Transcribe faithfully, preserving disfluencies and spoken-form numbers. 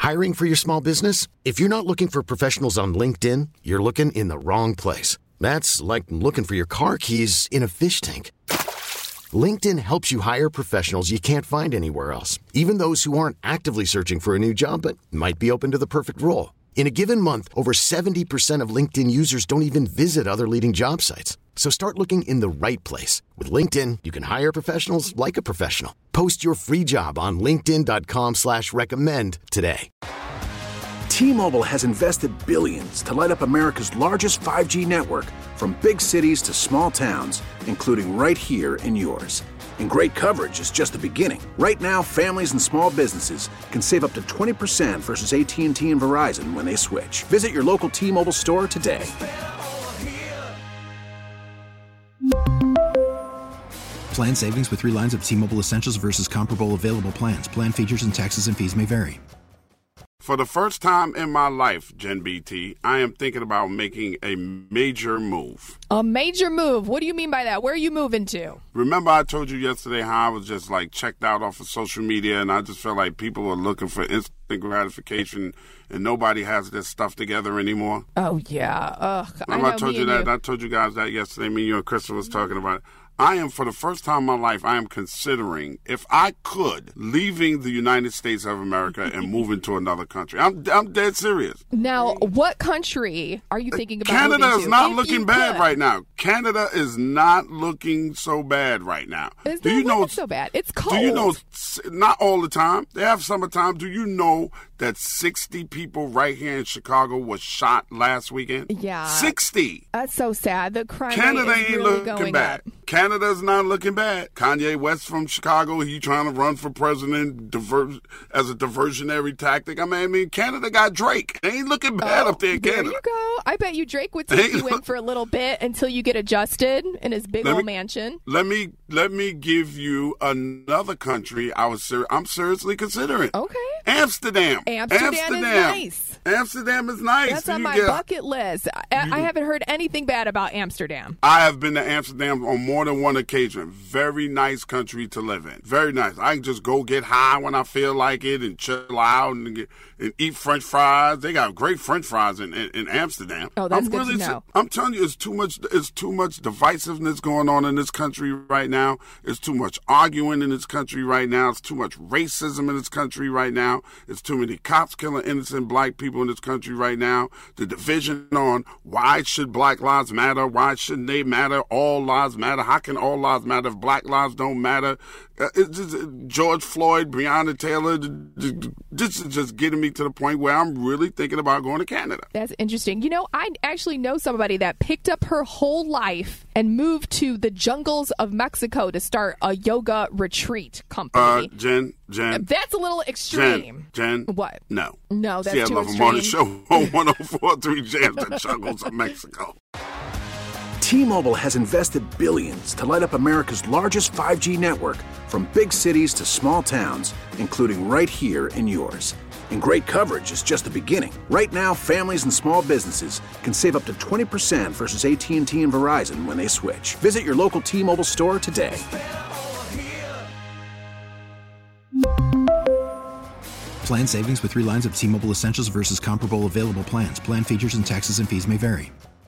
Hiring for your small business? If you're not looking for professionals on LinkedIn, you're looking in the wrong place. That's like looking for your car keys in a fish tank. LinkedIn helps you hire professionals you can't find anywhere else, even those who aren't actively searching for a new job but might be open to the perfect role. In a given month, over seventy percent of LinkedIn users don't even visit other leading job sites. So start looking in the right place. With LinkedIn, you can hire professionals like a professional. Post your free job on linkedin dot com slash recommend today. T-Mobile has invested billions to light up America's largest five G network, from big cities to small towns, including right here in yours. And great coverage is just the beginning. Right now, families and small businesses can save up to twenty percent versus A T and T and Verizon when they switch. Visit your local T-Mobile store today. Plan savings with three lines of T-Mobile Essentials versus comparable available plans. Plan features and taxes and fees may vary. For the first time in my life, Jen B T, I am thinking about making a major move. A major move? What do you mean by that? Where are you moving to? Remember I told you yesterday how I was just like checked out off of social media, and I just felt like people are looking for instant gratification and nobody has their stuff together anymore? Oh, yeah. Ugh. Remember I, I, know, told you that? You. I told you guys that yesterday. Me, you, and Krista was talking about it. I am, for the first time in my life, I am considering, if I could, leaving the United States of America and moving to another country. I'm I'm dead serious. Now, what country are you thinking about Canada moving to? is not If looking you bad could. right now. Canada is not looking so bad right now. Is Do that you know so bad? It's cold. Do you know, not all the time, they have summertime. Do you know that sixty people right here in Chicago was shot last weekend? Yeah. sixty. That's so sad. The crime Canada rate is ain't really looking going bad. up. Canada's not looking bad. Kanye West from Chicago, he trying to run for president diver- as a diversionary tactic. I mean, I mean, Canada got Drake. They ain't looking bad Oh, up there in there Canada. you go. I bet you Drake would take you in for a little bit until you get adjusted in his big Let old me- mansion. Let me let me give you another country I was ser- I'm seriously considering. Okay. Amsterdam. Amsterdam, is nice. Amsterdam is nice. That's Do on you my get- bucket list. I, I haven't heard anything bad about Amsterdam. I have been to Amsterdam on more than one occasion. Very nice country to live in. Very nice. I can just go get high when I feel like it and chill out and, get, and eat French fries. They got great French fries in, in, in Amsterdam. Oh, that's I'm good really, to know. I'm telling you, it's too much. It's too much divisiveness going on in this country right now. It's too much arguing in this country right now. It's too much racism in this country right now. It's too many cops killing innocent black people in this country right now. The division on why should black lives matter? Why shouldn't they matter? All lives matter. How can all lives matter if black lives don't matter? Uh, it's just, uh, George Floyd, Breonna Taylor, this is just getting me to the point where I'm really thinking about going to Canada. That's interesting. You know, I actually know somebody that picked up her whole life and moved to the jungles of Mexico to start a yoga retreat company. Uh, Jen, Jen. That's a little extreme. Jen, Jen. What? No. No, that's See, I too love extreme. him on the show on one oh four point three Jams, the jungles of Mexico. T-Mobile has invested billions to light up America's largest five G network, from big cities to small towns, including right here in yours. And great coverage is just the beginning. Right now, families and small businesses can save up to twenty percent versus A T and T and Verizon when they switch. Visit your local T-Mobile store today. Plan savings with three lines of T-Mobile Essentials versus comparable available plans. Plan features and taxes and fees may vary.